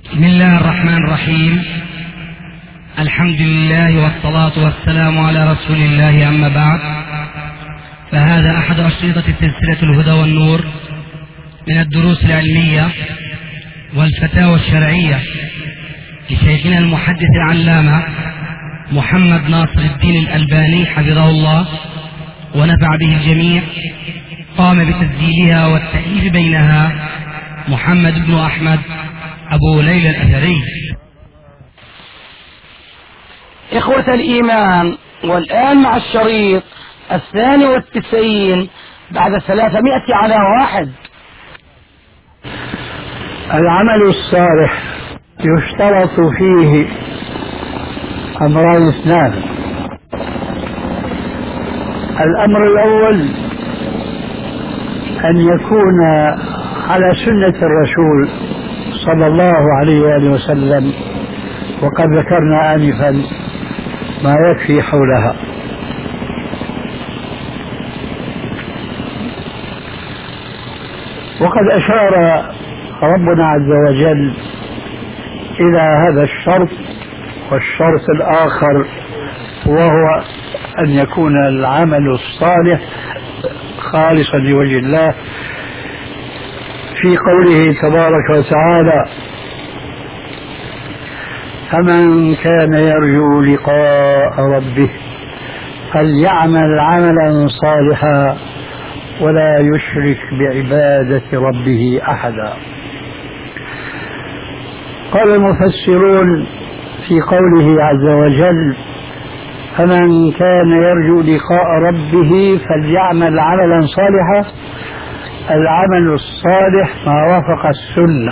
بسم الله الرحمن الرحيم. الحمد لله والصلاة والسلام على رسول الله، أما بعد، فهذا أحد أشرطة سلسلة الهدى والنور من الدروس العلمية والفتاوى الشرعية لشيخنا المحدث العلامة محمد ناصر الدين الألباني حفظه الله ونفع به الجميع. قام بتسجيلها والتأليف بينها محمد بن أحمد أبو ليلى الأثري. إخوة الإيمان، والآن مع الشريط 92 بعد 300 على 1. العمل الصالح يشترط فيه أمران اثنان. الأمر الأول أن يكون على سنة الرسول صلى الله عليه وآله وسلم، وقد ذكرنا آنفا ما يكفي حولها. وقد أشار ربنا عز وجل إلى هذا الشرط، والشرط الآخر وهو أن يكون العمل الصالح خالصا لوجه الله، في قوله تبارك وتعالى: فمن كان يرجو لقاء ربه فليعمل عملا صالحا ولا يشرك بعبادة ربه أحدا. قال المفسرون في قوله عز وجل: فمن كان يرجو لقاء ربه فليعمل عملا صالحا، العمل الصالح ما وافق السنة،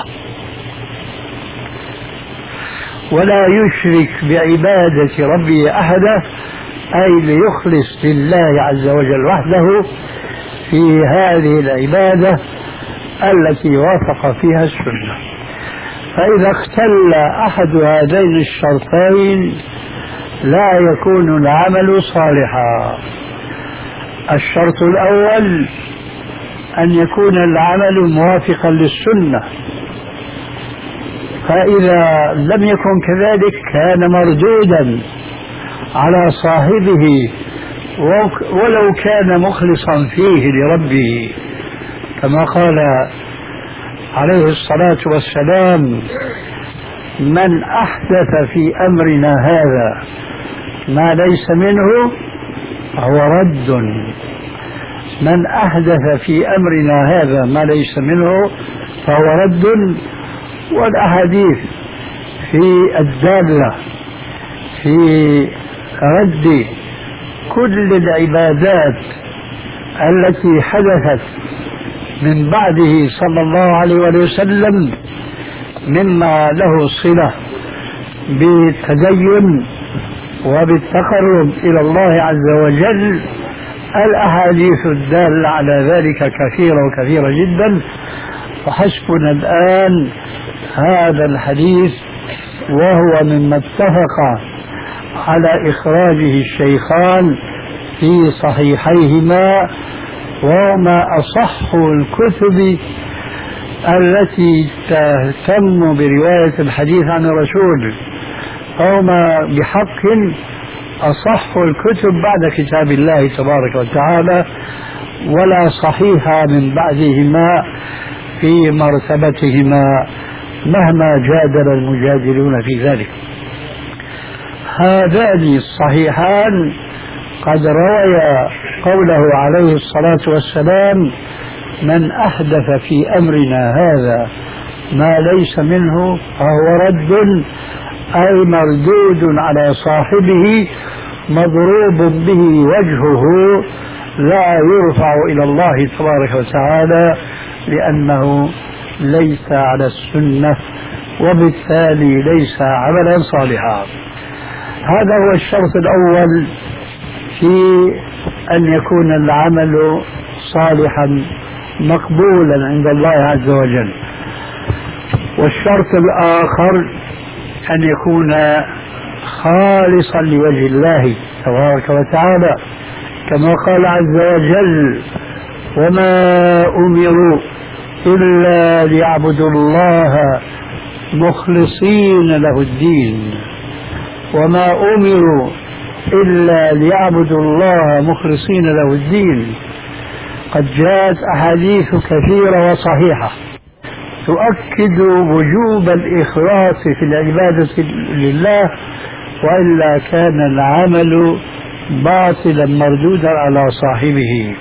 ولا يشرك بعبادة ربه أحدا، أي ليخلص لله عز وجل وحده في هذه العبادة التي وافق فيها السنة. فإذا اختل أحد هذين الشرطين لا يكون العمل صالحا. الشرط الأول أن يكون العمل موافقا للسنة، فإذا لم يكن كذلك كان مردودا على صاحبه ولو كان مخلصا فيه لربه، كما قال عليه الصلاة والسلام: من أحدث في أمرنا هذا ما ليس منه فهو رد. من أحدث في أمرنا هذا ما ليس منه فهو رد. والأحاديث في الدالة في رد كل العبادات التي حدثت من بعده صلى الله عليه وسلم مما له صلة بالتدين وبالتقرب إلى الله عز وجل، الأحاديث الدالة على ذلك كثيرة وكثيرة جدا. وحسبنا الآن هذا الحديث، وهو مما اتفق على إخراجه الشيخان في صحيحيهما، وهما أصح الكتب التي تهتم برواية الحديث عن الرسول، وهما بحق أصح الكتب بعد كتاب الله تبارك وتعالى، ولا صحيح من بعدهما في مرتبتهما مهما جادل المجادلون في ذلك. هذان الصحيحان قد رويا قوله عليه الصلاة والسلام: من أحدث في أمرنا هذا ما ليس منه فهو رد، أي مردود على صاحبه، مضروب به وجهه، لا يرفع إلى الله تبارك وتعالى، لأنه ليس على السنة، وبالتالي ليس عملا صالحا. هذا هو الشرط الأول في أن يكون العمل صالحا مقبولا عند الله عز وجل. والشرط الآخر أن يكون خالصا لوجه الله تبارك وتعالى، كما قال عز وجل: وما أمروا إلا ليعبدوا الله مخلصين له الدين، وما أمروا إلا ليعبدوا الله مخلصين له الدين. قد جاءت أحاديث كثيرة وصحيحة تؤكد وجوب الإخلاص في العبادة لله، وإلا كان العمل باطلا مردودا على صاحبه.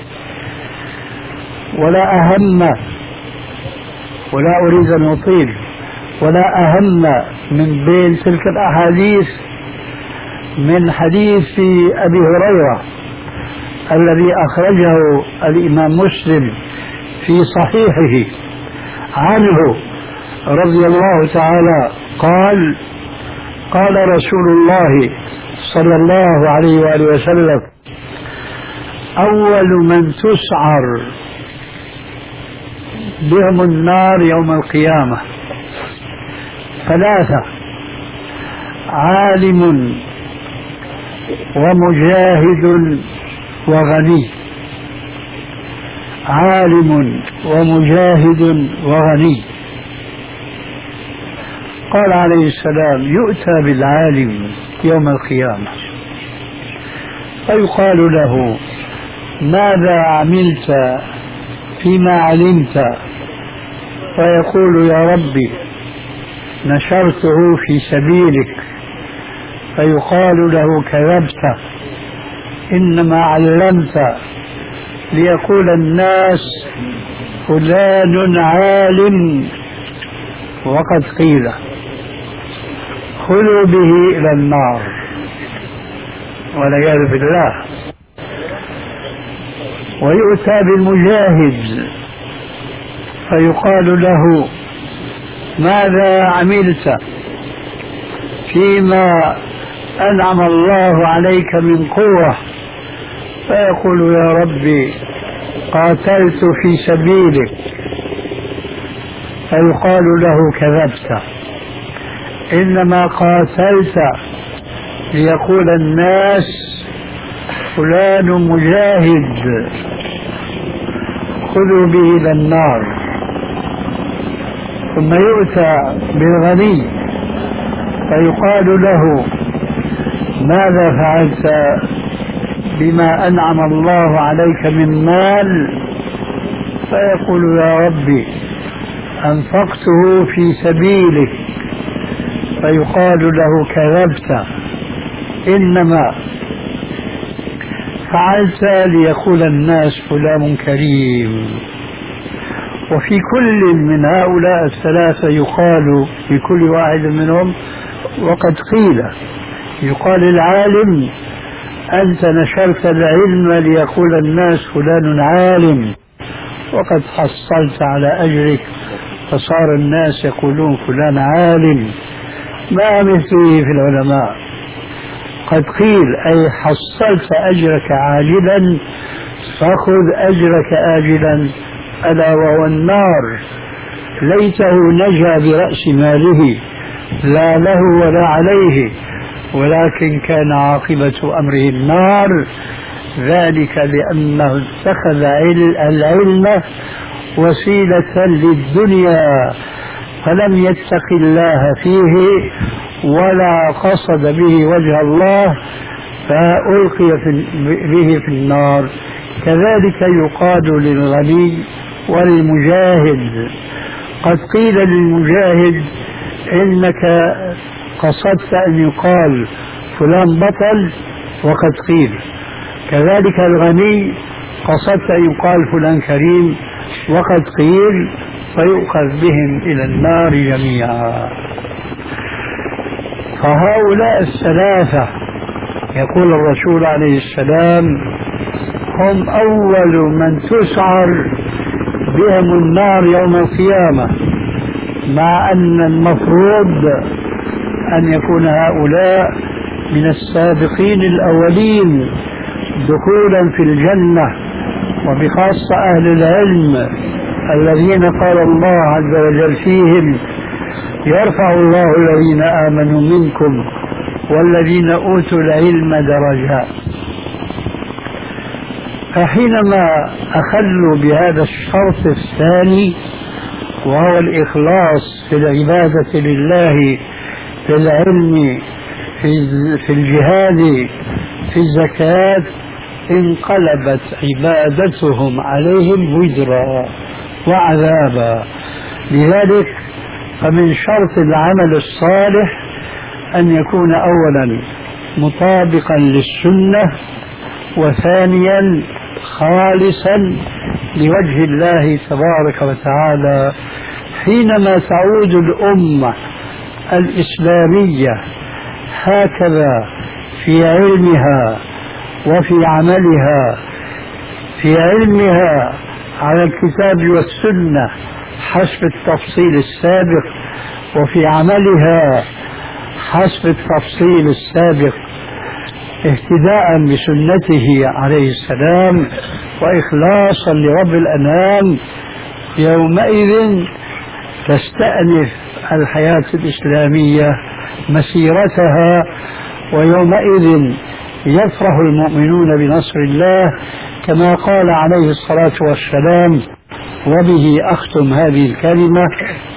ولا أهم، ولا أريد أن أطيل، ولا أهم من بين تلك الأحاديث من حديث أبي هريرة الذي أخرجه الإمام مسلم في صحيحه عنه رضي الله تعالى قال: قال رسول الله صلى الله عليه وآله وسلم: أول من تسعر بهم النار يوم القيامة ثلاثة: عالم ومجاهد وغني. عالم ومجاهد وغني. قال عليه السلام: يؤتى بالعالم يوم القيامة فيقال له: ماذا عملت فيما علمت؟ فيقول: يا ربي نشرته في سبيلك. فيقال له: كذبت، إنما علمت ليقول الناس فلان عالم، وقد قيل خذوا به إلى النار والعياذ بالله. ويؤتى بالمجاهد فيقال له: ماذا عملت فيما أنعم الله عليك من قوة؟ فيقول: يا ربي قاتلت في سبيلك. فيقال له: كذبت، إنما قاتلت ليقول الناس فلان مجاهد، خذوا به إلى النار. ثم يؤتى بالغني فيقال له: ماذا فعلت بما أنعم الله عليك من مال؟ فيقول: يا ربي أنفقته في سبيلك. فيقال له: كذبت، إنما فعلت ليقول الناس فلان كريم. وفي كل من هؤلاء الثلاثة يقال في كل واحد منهم وقد قيل. يقال العالم: أنت نشرت العلم ليقول الناس فلان عالم، وقد حصلت على أجرك، فصار الناس يقولون فلان عالم. ما مثله في العلماء. قد قيل: أي حصلت أجرك عاجلا فخذ أجرك آجلا، ألا وهو النار. ليته نجا برأس ماله لا له ولا عليه، ولكن كان عاقبة أمره النار، ذلك لأنه اتخذ العلم وسيلة للدنيا فلم يتق الله فيه ولا قصد به وجه الله، فألقي به في النار. كذلك يقال للغني والمجاهد. قد قيل للمجاهد: إنك قصدت أن يقال فلان بطل، وقد قيل. كذلك الغني قصدت أن يقال فلان كريم، وقد قيل، فيؤخذ بهم إلى النار جميعا. فهؤلاء الثلاثة يقول الرسول عليه السلام: هم أول من تسعر بهم النار يوم القيامة، مع أن المفروض أن يكون هؤلاء من السابقين الأولين دخولا في الجنة، وبخاصة أهل العلم الذين قال الله عز وجل فيهم: يرفع الله الذين آمنوا منكم والذين أوتوا العلم درجات. فحينما أخلوا بهذا الشرط الثاني وهو الإخلاص في العبادة لله، في العلم، في الجهاد، في الزكاة، انقلبت عبادتهم عليهم وزرا وعذابا. لذلك فمن شرط العمل الصالح أن يكون أولا مطابقا للسنة، وثانيا خالصا لوجه الله تبارك وتعالى. حينما تعود الأمة الإسلامية هكذا في علمها وفي عملها، في علمها على الكتاب والسنة حسب التفصيل السابق، وفي عملها حسب التفصيل السابق اهتداء بسنته عليه السلام وإخلاصا لرب الأنام، يومئذ تستأنف الحياة الإسلامية مسيرتها، ويومئذ يفرح المؤمنون بنصر الله، كما قال عليه الصلاة والسلام. وبه أختم هذه الكلمة: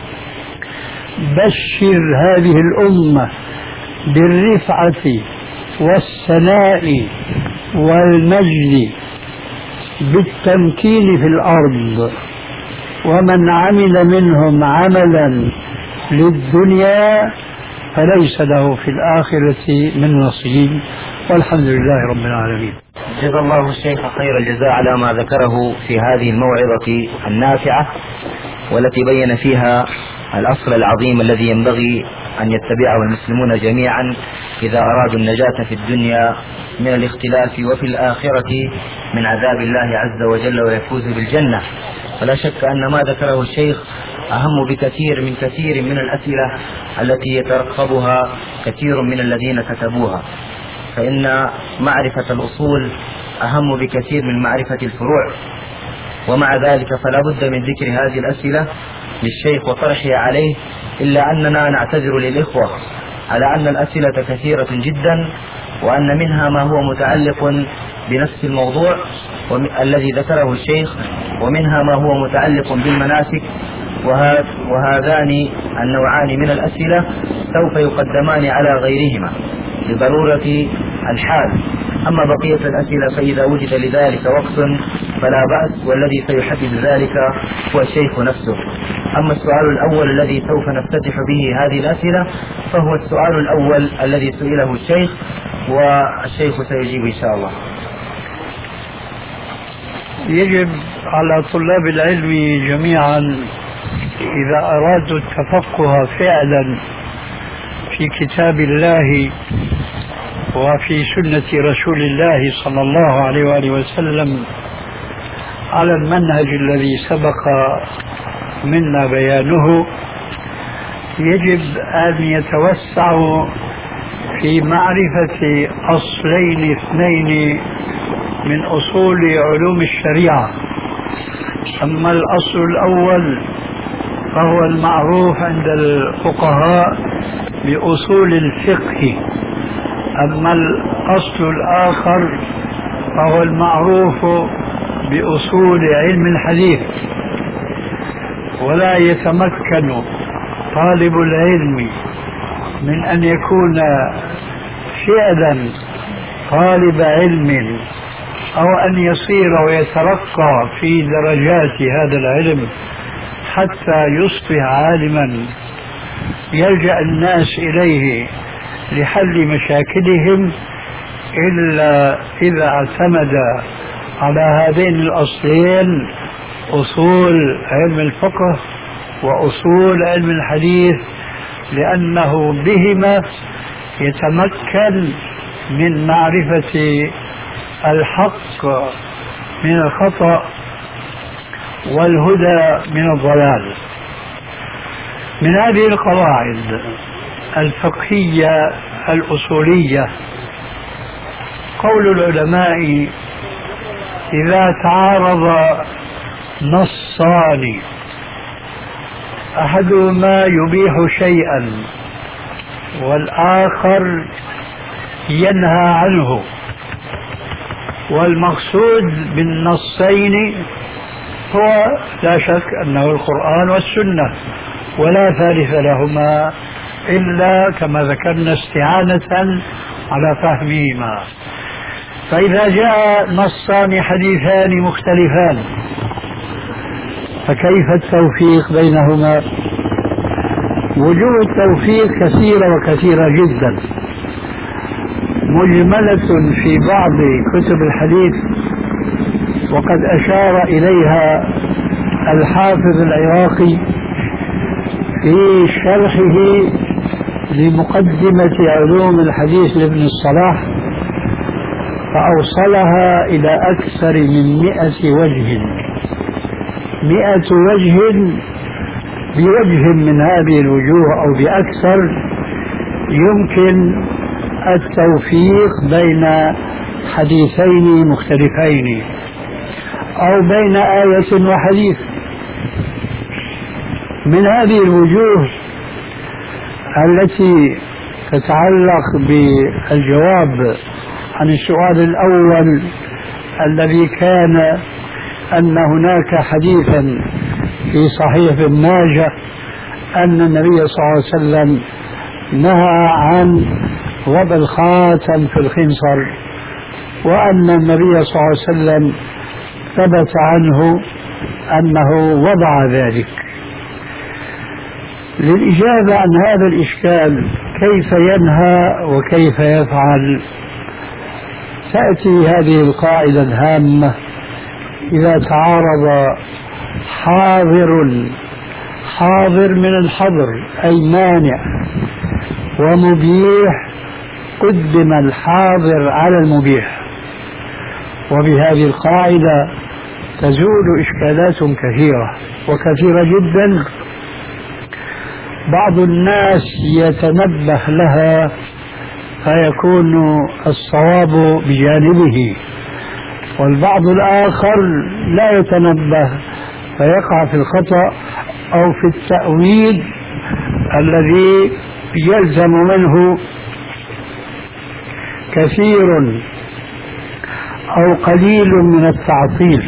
بشر هذه الأمة بالرفعة والثناء والمجد بالتمكين في الأرض، ومن عمل منهم عملا للدنيا فليس له في الآخرة من نصيب، والحمد لله رب العالمين. جزا الله الشيخ خير الجزاء على ما ذكره في هذه الموعظة النافعة، والتي بين فيها الأصل العظيم الذي ينبغي أن يتبعه المسلمون جميعا إذا أرادوا النجاة في الدنيا من الاختلاف، وفي الآخرة من عذاب الله عز وجل ويفوز بالجنة. فلا شك أن ما ذكره الشيخ أهم بكثير من الأسئلة التي يترقبها كثير من الذين كتبوها، فإن معرفة الأصول أهم بكثير من معرفة الفروع. ومع ذلك فلا بد من ذكر هذه الأسئلة للشيخ وطرحها عليه، إلا أننا نعتذر للإخوة على أن الأسئلة كثيرة جدا، وأن منها ما هو متعلق بنفس الموضوع الذي ذكره الشيخ، ومنها ما هو متعلق بالمناسك، وهذان النوعان من الأسئلة سوف يقدمان على غيرهما لضرورة الحال. أما بقية الأسئلة فإذا وجد لذلك وقت فلا بأس، والذي سيحدد ذلك هو الشيخ نفسه. أما السؤال الأول الذي سوف نفتتح به هذه الأسئلة فهو السؤال الأول الذي سئله الشيخ، والشيخ سيجيب إن شاء الله. يجب على طلاب العلم جميعا إذا أرادوا التفقه فعلا في كتاب الله وفي سنة رسول الله صلى الله عليه وآله وسلم على المنهج الذي سبق منا بيانه، يجب أن يتوسعوا في معرفة أصلين اثنين من أصول علوم الشريعة. أما الأصل الأول فهو المعروف عند الفقهاء بأصول الفقه، أما الأصل الآخر فهو المعروف بأصول علم الحديث. ولا يتمكن طالب العلم من أن يكون فعلا طالب علم أو أن يصير ويترقى في درجات هذا العلم حتى يصبح عالما يلجأ الناس إليه لحل مشاكلهم، إلا إذا اعتمد على هذين الأصلين: أصول علم الفقه وأصول علم الحديث، لأنه بهما يتمكن من معرفة الحق من الخطأ والهدى من الضلال. من هذه القواعد الفقهية الأصولية قول العلماء: إذا تعارض نصان أحدهما يبيح شيئا والآخر ينهى عنه، والمقصود بالنصين هو لا شك أنه القرآن والسنة، ولا ثالث لهما إلا كما ذكرنا استعانة على فهمهما. فإذا جاء نصان حديثان مختلفان فكيف التوفيق بينهما؟ وجوه التوفيق كثيرة وكثيرة جدا، مجملة في بعض كتب الحديث، وقد أشار إليها الحافظ العراقي في شرحه لمقدمة علوم الحديث لابن الصلاح، فأوصلها إلى أكثر من 100 وجه، 100 وجه بوجه من هذه الوجوه أو بأكثر يمكن التوفيق بين حديثين مختلفين أو بين آية وحديث. من هذه الوجوه التي تتعلق بالجواب عن السؤال الأول الذي كان أن هناك حديثا في صحيح ابن ماجه أن النبي صلى الله عليه وسلم نهى عن وضع الخاتم في الخنصر، وأن النبي صلى الله عليه وسلم ثبت عنه أنه وضع ذلك. للإجابة عن هذا الإشكال كيف ينهى وكيف يفعل، تأتي هذه القاعدة الهامة: إذا تعارض حاضر من الحظر أي مانع ومبيح قدم الحاضر على المبيح. وبهذه القاعدة تزول إشكالات كثيرة وكثيرة جدا بعض الناس يتنبه لها فيكون الصواب بجانبه، والبعض الآخر لا يتنبه فيقع في الخطأ أو في التأويل الذي يلزم منه كثير أو قليل من التعطيل.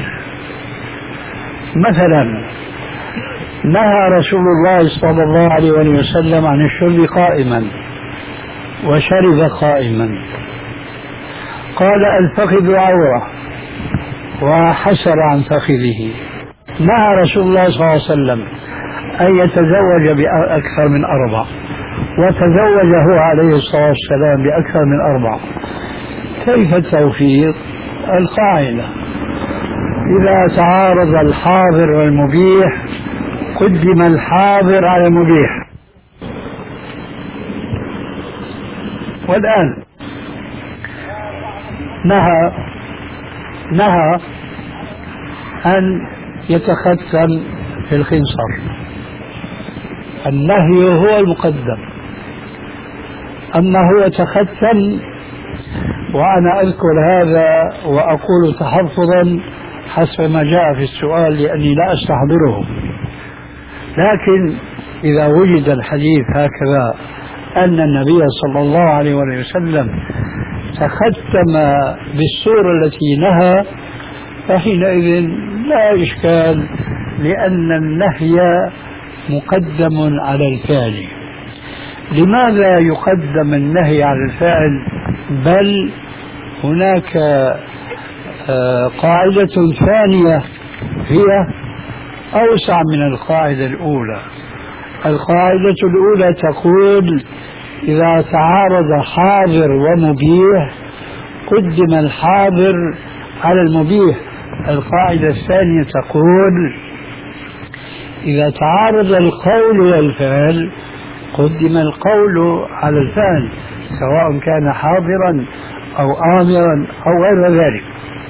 مثلا نهى رسول الله صلى الله عليه وسلم عن الشرب قائما وشرب قائما، قال الفخذ عورة وحسر عن فخذه. نهى رسول الله صلى الله عليه وسلم أن يتزوج بأكثر من 4 وتزوج هو عليه الصلاة والسلام بأكثر من 4. كيف التوفيق؟ القاعدة: إذا تعارض الحاضر والمبيح قدم الحاضر على المبيح. والآن نهى أن يتختم في الخنصر، النهي هو المقدم، أنه يتختم. وأنا أذكر هذا وأقول تحفظا حسب ما جاء في السؤال لأني لا أستحضره، لكن إذا وجد الحديث هكذا أن النبي صلى الله عليه وسلم تختم بالصورة التي نهى فحينئذ لا إشكال، لأن النهي مقدم على الفعل. لماذا يقدم النهي على الفعل؟ بل هناك قاعدة ثانية هي أوسع من القاعدة الأولى. القاعدة الأولى تقول إذا تعارض حاضر ومبيح قدم الحاضر على المبيح. القاعدة الثانية تقول إذا تعارض القول والفعل قدم القول على الفعل، سواء كان حاضرا أو آمرا أو غير ذلك.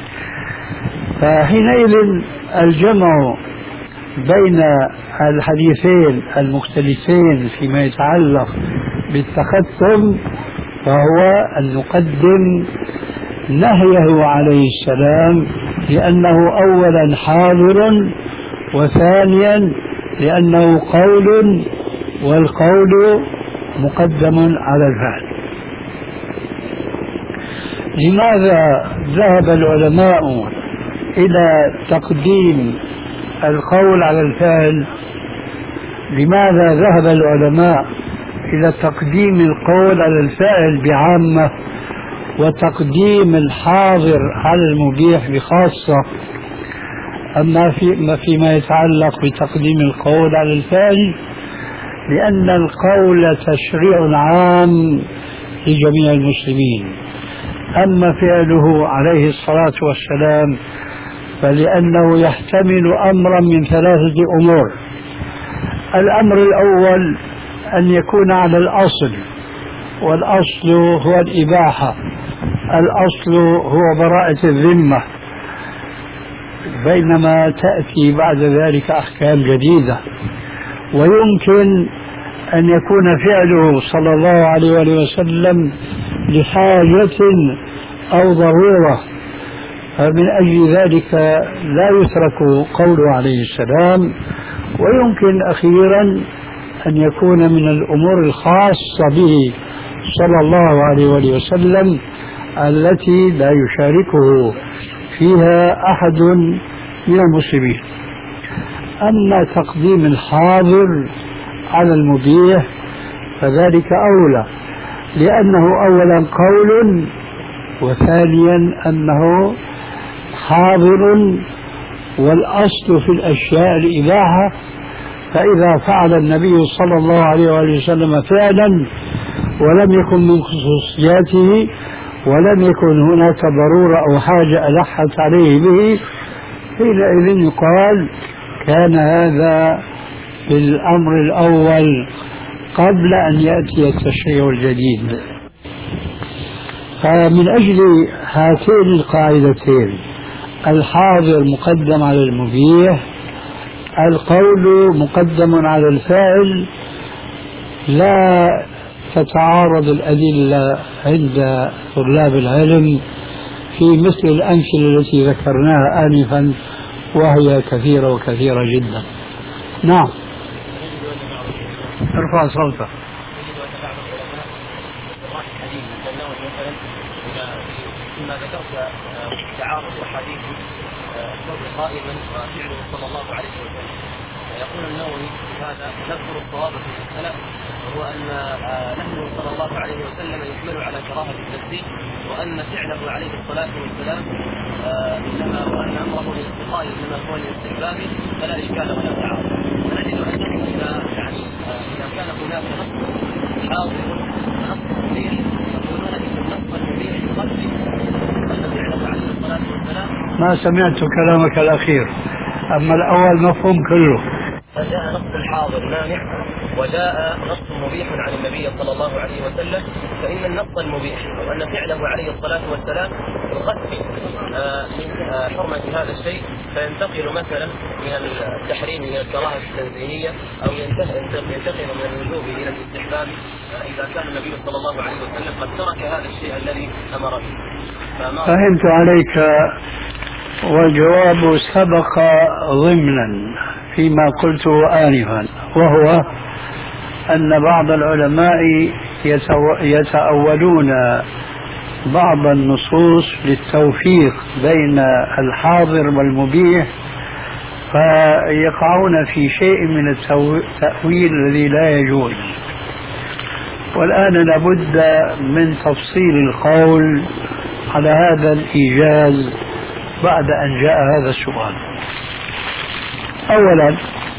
فحينئذ الجمع بين الحديثين المختلفين فيما يتعلق بالتختم فهو أن نقدم نهيه عليه السلام لأنه أولا حاضر، وثانيا لأنه قول، والقول مقدم على الفعل. لماذا ذهب العلماء إلى تقديم القول على الفعل، لماذا ذهب العلماء إلى تقديم القول على الفعل بعامة وتقديم الحاضر على المبيح بخاصة؟ أما فيما يتعلق بتقديم القول على الفعل، لأن القول تشريع عام لجميع المسلمين، أما فعله عليه الصلاة والسلام فلأنه يحتمل أمرا من 3 أمور. الأمر الأول أن يكون على الأصل، والأصل هو الإباحة، الأصل هو براءة الذمة، بينما تأتي بعد ذلك أحكام جديدة. ويمكن أن يكون فعله صلى الله عليه وسلم لحاجة أو ضرورة، فمن أجل ذلك لا يترك قوله عليه السلام. ويمكن أخيرا أن يكون من الأمور الخاصة به صلى الله عليه وسلم التي لا يشاركه فيها أحد من المسلمين. أما تقديم الحاضر على المبيح فذلك أولى، لأنه أولا قول، وثانيا أنه حاضر، والأصل في الأشياء الإباحة. فإذا فعل النبي صلى الله عليه وسلم فعلا ولم يكن من خصوصياته ولم يكن هناك ضرورة أو حاجة ألحت عليه به، حينئذ يقال كان هذا في الأمر الأول قبل أن يأتي التشريع الجديد. فمن أجل هاتين القاعدتين، الحاضر مقدم على المبيح، القول مقدم على الفاعل، لا تتعارض الأدلة عند طلاب العلم في مثل الأمثلة التي ذكرناها آنفا، وهي كثيرة وكثيرة جدا. نعم، ارفع صوتك. كما ذكرت تعارض احاديث الصوت قائما وفعله صلى الله عليه وسلم، يقول النووي في هذا: نذكر الصواب في المسألة، وهو أن نهيه صلى الله عليه وسلم يحمل على كراهة التنزيه، وأن فعله عليه الصلاة والسلام إنما وأن أمره للاستقاء إنما هو للاستحباب، فلا إشكال ولا تعارض. ونجد أنه إذا كان هناك نص حاضر ونص مبيح، يقولون إن النص المبيح يقدم أن فعله عليه الصلاة والسلام. ما سمعت كلامك الأخير، أما الأول مفهوم كله. فجاء نص الحاضر مانع وجاء نص مبيح عن النبي صلى الله عليه وسلم، فإن النص المبيح أو أن فعله عليه الصلاة والسلام يخفف من حرمة هذا الشيء، فينتقل مثلا من التحريم إلى الكراهة التنزيهية، أو ينتقل من الوجوب إلى الاستحباب إذا كان النبي صلى الله عليه وسلم قد ترك هذا الشيء الذي أمر به. فهمت عليك، والجواب سبق ضمنا فيما قلته آنفا، وهو أن بعض العلماء يتأولون بعض النصوص للتوفيق بين الحاضر والمبيح، فيقعون في شيء من التأويل الذي لا يجوز. والآن لابد من تفصيل القول على هذا الإيجاز بعد أن جاء هذا السؤال. أولا،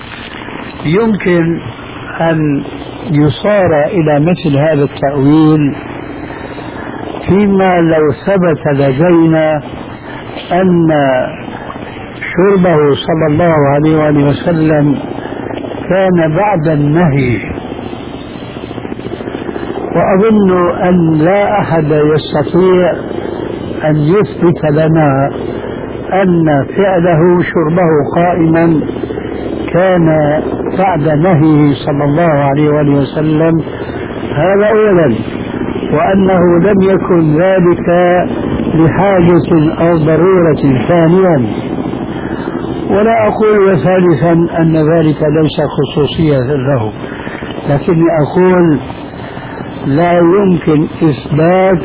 يمكن أن يصار إلى مثل هذا التأويل فيما لو ثبت لدينا أن شربه صلى الله عليه وسلم كان بعد النهي، وأظن أن لا أحد يستطيع أن يثبت لنا أن فعله شربه قائما كان بعد نهيه صلى الله عليه وسلم، هذا أولا، وأنه لم يكن ذلك لحاجة أو ضرورة ثانيا. ولا أقول ثالثا أن ذلك ليس خصوصية له، لكني أقول لا يمكن إثبات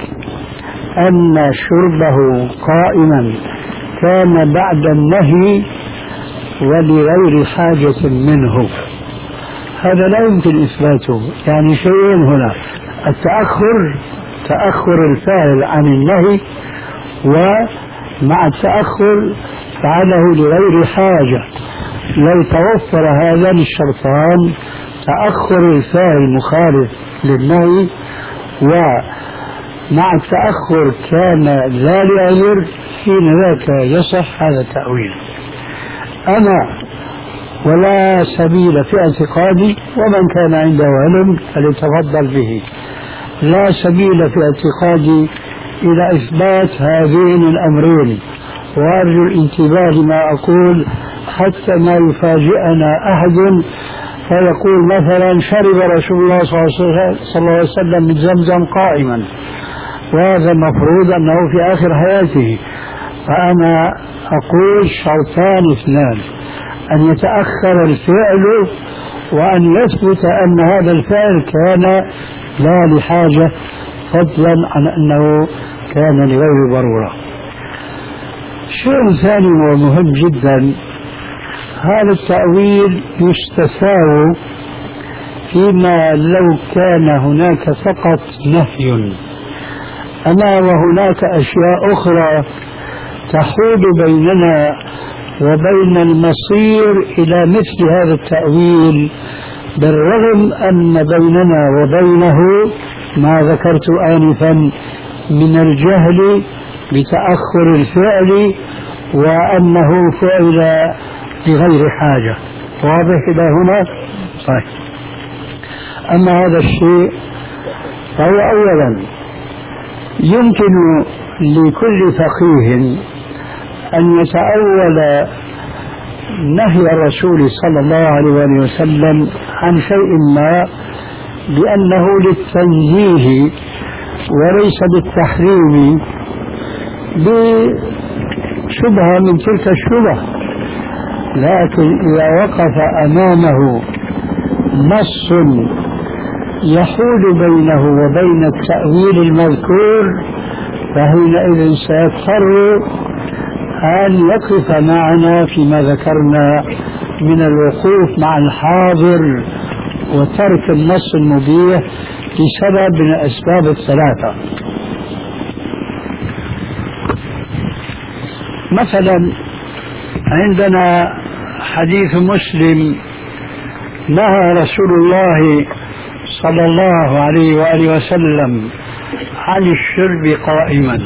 أن شربه قائما كان بعد النهي ولغير حاجة منه. هذا لا يمكن إثباته. يعني شيئين هنا: التأخر، تأخر الفاعل عن النهي، ومع التأخر فعله لغير حاجة. لو توفر هذان الشرطان، تأخر الفاعل مخالف للنهي ومع التأخر كان لا لعذر، حين ذاك يصح هذا التأويل. أما ولا سبيل في اعتقادي، ومن كان عنده علم فليتفضل به، لا سبيل في اعتقادي إلى إثبات هذين الأمرين. وأرجو الانتباه لما أقول حتى ما يفاجئنا أحد فيقول مثلا: شرب رسول الله صلى الله عليه وسلم من زمزم قائما، وهذا المفروض أنه في آخر حياته. فأنا أقول شرطان اثنان: أن يتأخر الفعل، وأن يثبت أن هذا الفعل كان لا لحاجة، فضلا عن أنه كان لغير ضرورة. شيء ثاني ومهم جدا: هذا التأويل يستساغ فيما لو كان هناك فقط نهي، أما وهناك أشياء أخرى تحول بيننا وبين المصير إلى مثل هذا التأويل، بالرغم أن بيننا وبينه ما ذكرت آنفا من الجهل بتأخر الفعل وأنه فعل بغير حاجة. واضح إلى هنا؟ صحيح. أما هذا الشيء فهو أولا يمكن لكل فقيه أن يتأول نهي الرسول صلى الله عليه وسلم عن شيء ما بأنه للتنزيه وليس للتحريم، بشبهة من تلك الشبه. لكن إذا وقف أمامه نص يحول بينه وبين التأويل المذكور، فحينئذ سيضطر أن يقف معنا فيما ذكرنا من الوقوف مع الحاضر وترك النص المبيح لسبب من الأسباب الثلاثة. مثلا عندنا حديث مسلم: نهى رسول الله صلى الله عليه وآله وسلم عن الشرب قائما.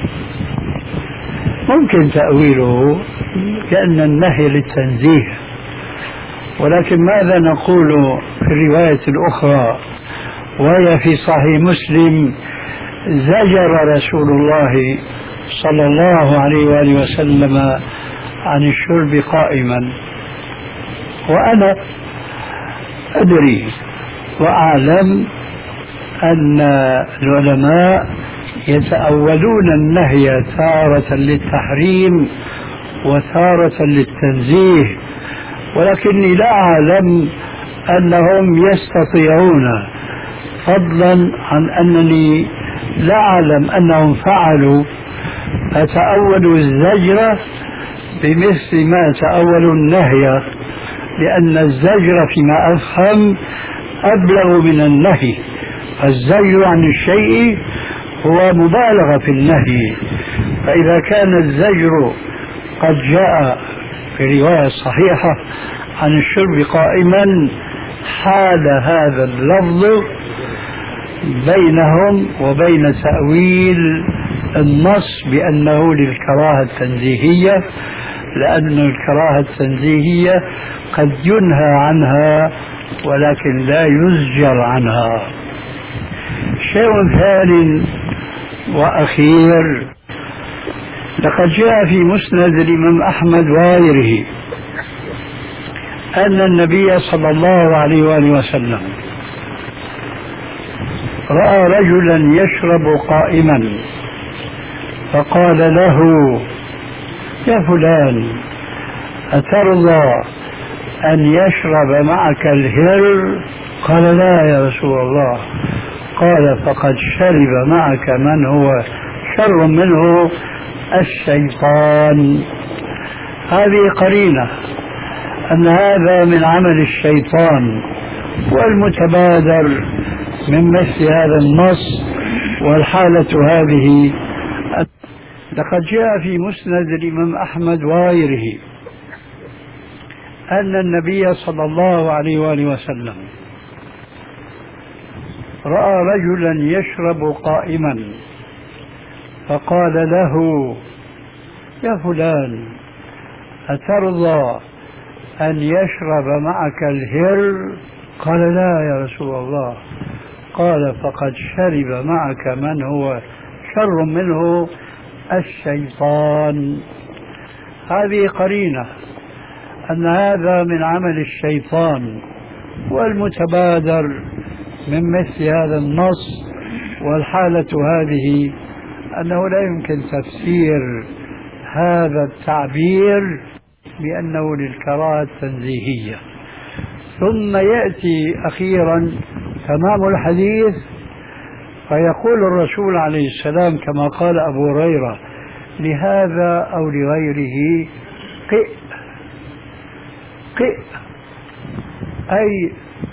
ممكن تأويله كأن النهي للتنزيه، ولكن ماذا نقول في الرواية الأخرى وهي في صحيح مسلم: زجر رسول الله صلى الله عليه وآله وسلم عن الشرب قائما. وأنا أدري وأعلم أن العلماء يتأولون النهي تارة للتحريم وتارة للتنزيه، ولكني لا أعلم أنهم يستطيعون، فضلا عن أنني لا أعلم أنهم فعلوا، فتأولوا الزجر بمثل ما تأولوا النهي، لأن الزجر فيما أفهم أبلغ من النهي. الزجر عن الشيء هو مبالغة في النهي، فإذا كان الزجر قد جاء في رواية صحيحة عن الشرب قائما، حال هذا اللفظ بينهم وبين تأويل النص بأنه للكراهة التنزيهية، لأن الكراهة التنزيهية قد ينهى عنها ولكن لا يزجر عنها. شيء ثاني وأخير: لقد جاء في مسند الإمام أحمد وغيره أن النبي صلى الله عليه وآله وسلم رأى رجلا يشرب قائما، فقال له: يا فلان، أترضى أن يشرب معك الهر؟ قال: لا يا رسول الله. قال: فقد شرب معك من هو شر منه، الشيطان. هذه قرينة أن هذا من عمل الشيطان، والمتبادر من مثل هذا النص والحالة هذه. لقد جاء في مسند الإمام أحمد وغيره أن النبي صلى الله عليه وآله وسلم رأى رجلا يشرب قائما فقال له: يا فلان، أترضى أن يشرب معك الهر؟ قال: لا يا رسول الله. قال: فقد شرب معك من هو شر منه، الشيطان. هذه قرينة أن هذا من عمل الشيطان، والمتبادر من مثل هذا النص والحالة هذه أنه لا يمكن تفسير هذا التعبير بأنه للكراهة التنزيهية. ثم يأتي أخيرا تمام الحديث فيقول الرسول عليه السلام كما قال أبو هريرة لهذا أو لغيره: قئ قئ، أي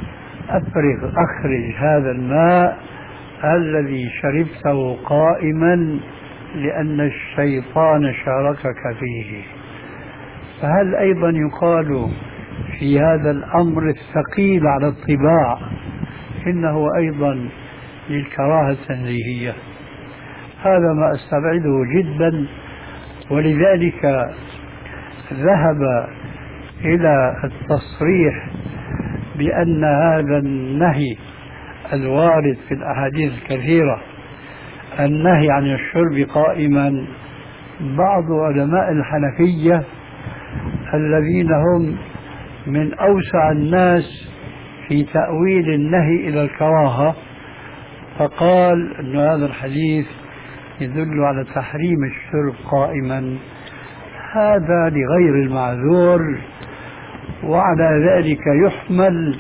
أخرج هذا الماء الذي شربته قائما لأن الشيطان شاركك فيه. فهل أيضا يقال في هذا الأمر الثقيل على الطباع إنه أيضا للكراهة التنزيهية؟ هذا ما أستبعده جدا، ولذلك ذهب إلى التصريح بأن هذا النهي الوارد في الأحاديث الكثيرة، النهي عن الشرب قائما، بعض علماء الحنفية الذين هم من أوسع الناس في تأويل النهي إلى الكراهة، فقال أن هذا الحديث يدل على تحريم الشرب قائما، هذا لغير المعذور. وعلى ذلك يحمل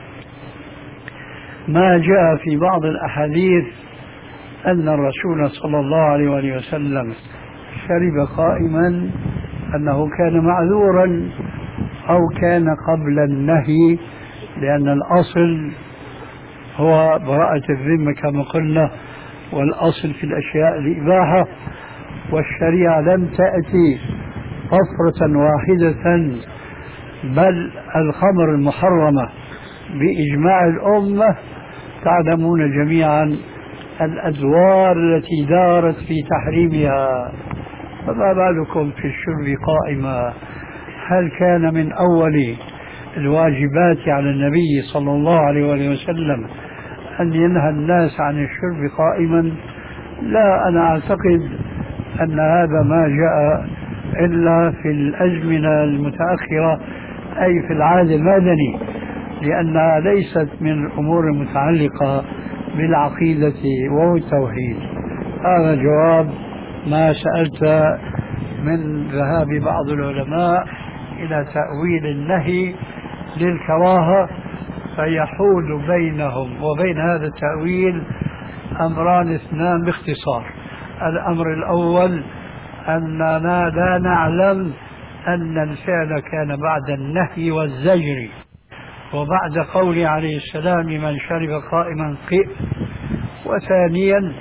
ما جاء في بعض الأحاديث أن الرسول صلى الله عليه وآله وسلم شرب قائما أنه كان معذورا أو كان قبل النهي، لأن الأصل هو براءة الذمة كما قلنا، والأصل في الأشياء الإباحة، والشريعة لم تأتي طفرة واحدة، بل الخمر المحرمة بإجماع الأمة تعلمون جميعا الأدوار التي دارت في تحريمها، فما بالكم في الشرب قائما؟ هل كان من أول الواجبات على النبي صلى الله عليه وآله وسلم أن ينهى الناس عن الشرب قائما؟ لا، أنا أعتقد أن هذا ما جاء إلا في الأزمنة المتأخرة، أي في العهد المدني، لأنها ليست من الأمور المتعلقة بالعقيدة والتوحيد. هذا جواب ما سألت من ذهاب بعض العلماء إلى تأويل النهي للكراهة، فيحول بينهم وبين هذا التأويل أمران اثنان باختصار. الأمر الأول أننا لا نعلم أن الفعل كان بعد النهي والزجر وبعد قول عليه السلام: من شرب قائما قئ. وثانيا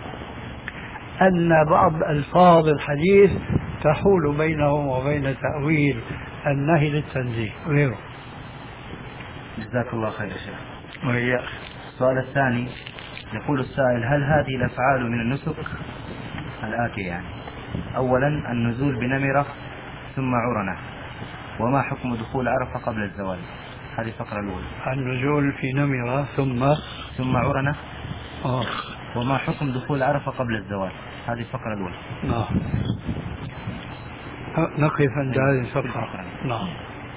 أن بعض ألفاظ الحديث تحول بينهم وبين تأويل النهي للتنزيه غيره. جزاك الله خير يا شيخ. وإياك. السؤال الثاني، يقول السائل: هل هذه الأفعال من النسك الآتي يعني؟ أولا النزول بنمرة ثم عرنة، وما حكم دخول عرفة قبل الزوال؟ هذه الفقرة الأولى. النزول في نمرة ثم عرنة، وما حكم دخول عرفة قبل الزوال؟ هذه الفقرة الأولى. نقف عند هذه الفقرة. نعم.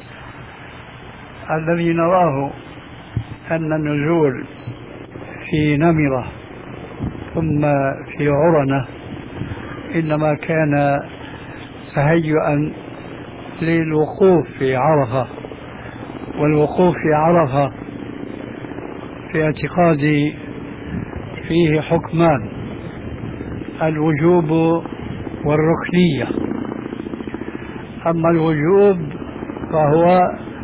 الذي نراه أن النزول في نمرة ثم في عرنة إنما كان تهيئا للوقوف في عرفة، والوقوف في عرفة في اعتقادي فيه حكمان: الوجوب والركنية. أما الوجوب فهو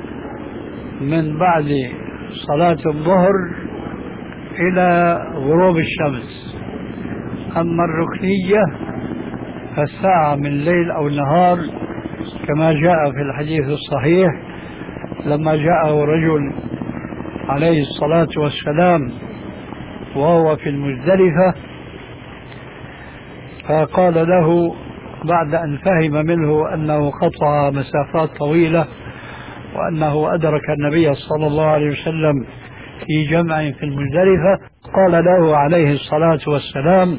من بعد صلاة الظهر إلى غروب الشمس. أما الركنية فالساعة من ليل أو نهار كما جاء في الحديث الصحيح لما جاءه رجل عليه الصلاة والسلام وهو في المزدلفة فقال له بعد أن فهم منه أنه قطع مسافات طويلة وأنه أدرك النبي صلى الله عليه وسلم في جمع في المزدلفة، قال له عليه الصلاة والسلام: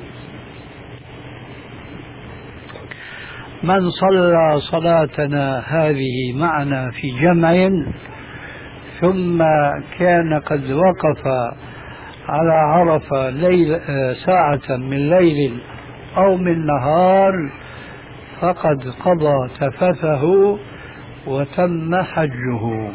من صلى صلاتنا هذه معنا في جمع ثم كان قد وقف على عرفة ساعة من ليل أو من نهار فقد قضى تفثه وتم حجه.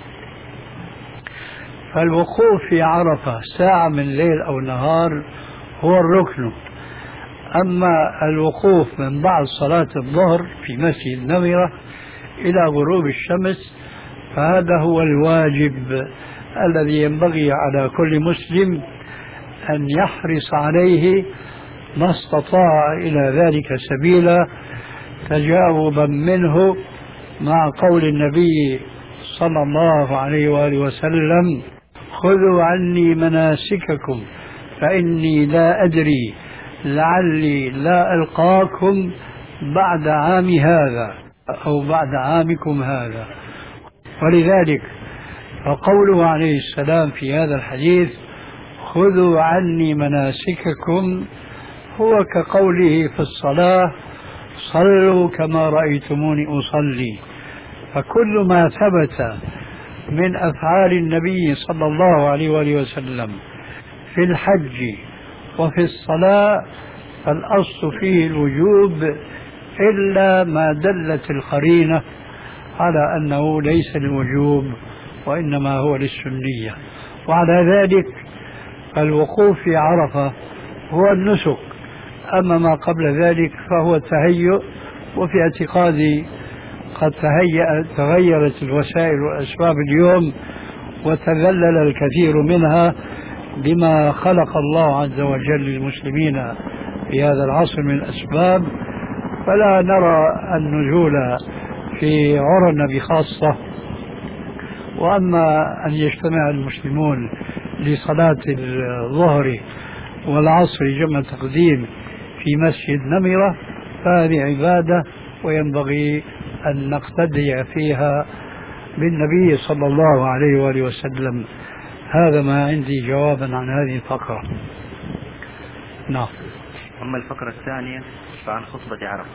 فالوقوف في عرفة ساعة من ليل أو نهار هو الركن، أما الوقوف من بعد صلاة الظهر في مسجد نمرة إلى غروب الشمس فهذا هو الواجب الذي ينبغي على كل مسلم أن يحرص عليه ما استطاع إلى ذلك سبيلا، تجاوبا منه مع قول النبي صلى الله عليه وآله وسلم: خذوا عني مناسككم فإني لا أدري لعلي لا ألقاكم بعد عام هذا أو بعد عامكم هذا. ولذلك فقوله عليه السلام في هذا الحديث: خذوا عني مناسككم، هو كقوله في الصلاة: صلوا كما رأيتموني أصلي. فكل ما ثبت من أفعال النبي صلى الله عليه وآله وسلم في الحج وفي الصلاة فالأصل فيه الوجوب إلا ما دلت القرينة على أنه ليس للوجوب وإنما هو للسنية. وعلى ذلك فالوقوف في عرفة هو النسك، أما ما قبل ذلك فهو التهيؤ. وفي اعتقادي قد تغيرت الوسائل والأسباب اليوم وتذلل الكثير منها بما خلق الله عز وجل للمسلمين في هذا العصر من الأسباب، فلا نرى النزول في عرن بخاصة. وأما أن يجتمع المسلمون لصلاة الظهر والعصر جمع تقديم في مسجد نمرة فهذه عبادة وينبغي أن نقتدي فيها بالنبي صلى الله عليه وآله وسلم. هذا ما عندي جوابا عن هذه الفقرة. نعم. أما الفقرة الثانية فعن خطبة عرفة،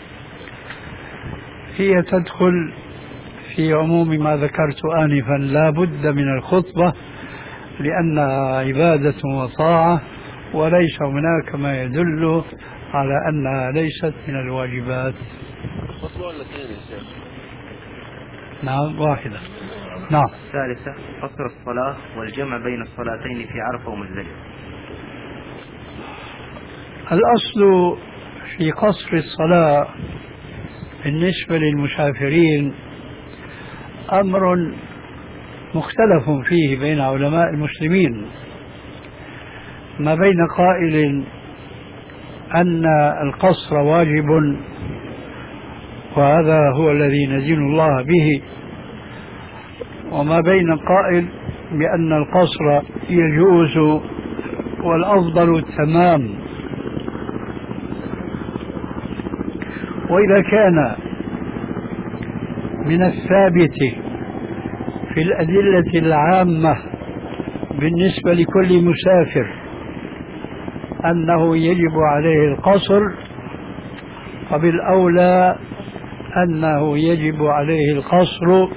هي تدخل في عموم ما ذكرت آنفا، لا بد من الخطبة لأنها عبادة وطاعة وليس هناك ما يدل على أنها ليست من الواجبات. نعم واحدة. نعم. الثالثة قصر الصلاة والجمع بين الصلاتين في عرفة ومزدلفة. الأصل في قصر الصلاة بالنسبة للمسافرين أمر مختلف فيه بين علماء المسلمين، ما بين قائل أن القصر واجب وهذا هو الذي ندين الله به، وما بين قائل بأن القصر يجوز والأفضل التمام. وإذا كان من الثابت في الأدلة العامة بالنسبة لكل مسافر أنه يجب عليه القصر، فبالأولى أنه يجب عليه القصر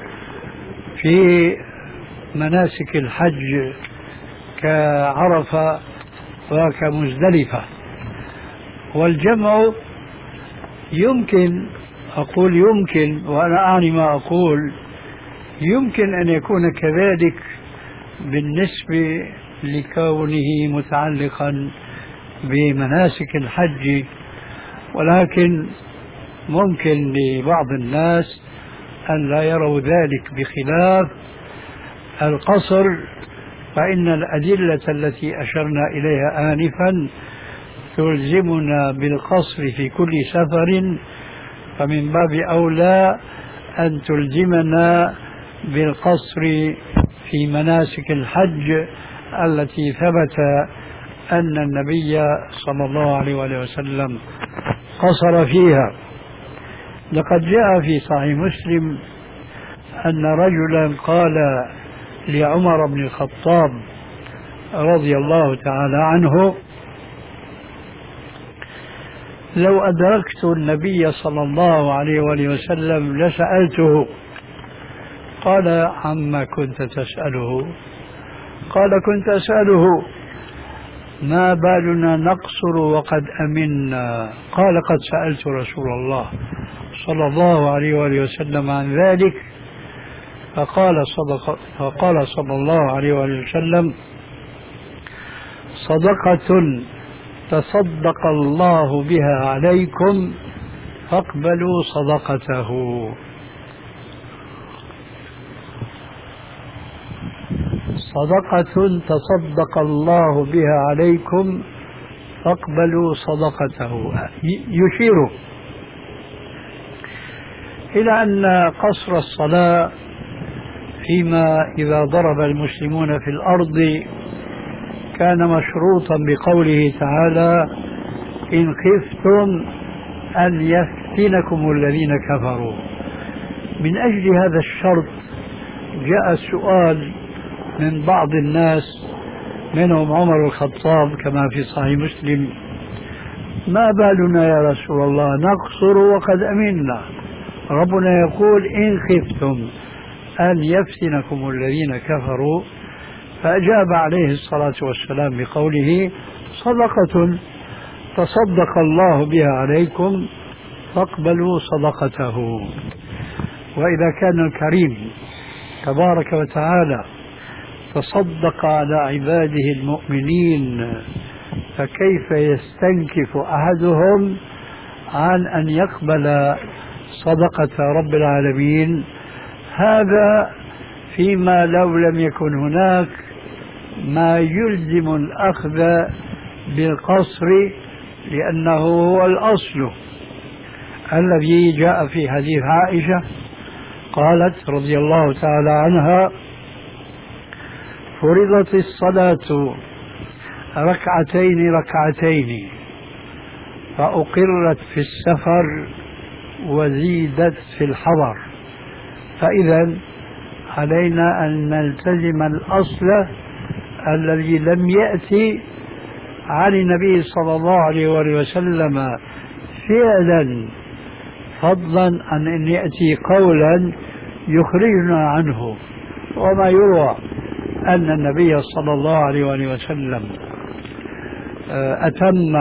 في مناسك الحج كعرفة وكمزدلفة. والجمع يمكن، أقول يمكن وأنا أعني ما أقول، يمكن أن يكون كذلك بالنسبة لكونه متعلقا بمناسك الحج، ولكن ممكن لبعض الناس أن لا يروا ذلك، بخلاف القصر فإن الأدلة التي أشرنا إليها آنفا تلزمنا بالقصر في كل سفر، فمن باب أولى أن تلزمنا بالقصر في مناسك الحج التي ثبت أن النبي صلى الله عليه وسلم قصر فيها. لقد جاء في صحيح مسلم أن رجلا قال لعمر بن الخطاب رضي الله تعالى عنه: لو أدركت النبي صلى الله عليه وسلم لسألته. قال: عما كنت تسأله؟ قال: كنت أسأله ما بالنا نقصر وقد أمنا. قال: قد سألت رسول الله صلى الله عليه وسلم عن ذلك، فقال صلى الله عليه وسلم: صدقة تصدق الله بها عليكم فاقبلوا صدقته. صدقة تصدق الله بها عليكم فاقبلوا صدقته، يشير إلى أن قصر الصلاة فيما إذا ضرب المسلمون في الأرض كان مشروطا بقوله تعالى: إن خفتم أن يفتنكم الذين كفروا. من أجل هذا الشرط جاء السؤال من بعض الناس منهم عمر الخطاب كما في صحيح مسلم: ما بالنا يا رسول الله نقصر وقد أمنا، ربنا يقول إن خفتم أن يفتنكم الذين كفروا. فأجاب عليه الصلاة والسلام بقوله: صدقة تصدق الله بها عليكم فاقبلوا صدقته. وإذا كان الكريم تبارك وتعالى تصدق على عباده المؤمنين فكيف يستنكف أحدهم عن أن يقبل صدقة رب العالمين؟ هذا فيما لو لم يكن هناك ما يلزم الأخذ بالقصر، لأنه هو الأصل الذي جاء في حديث عائشة قالت رضي الله تعالى عنها: فرضت الصلاة ركعتين فأقرت في السفر وزيدت في الحضر. فإذا علينا أن نلتزم الأصل الذي لم يأتي عن النبي صلى الله عليه وسلم فعلا، فضلا عن أن يأتي قولا يخرجنا عنه. وما يروى أن النبي صلى الله عليه وسلم أتم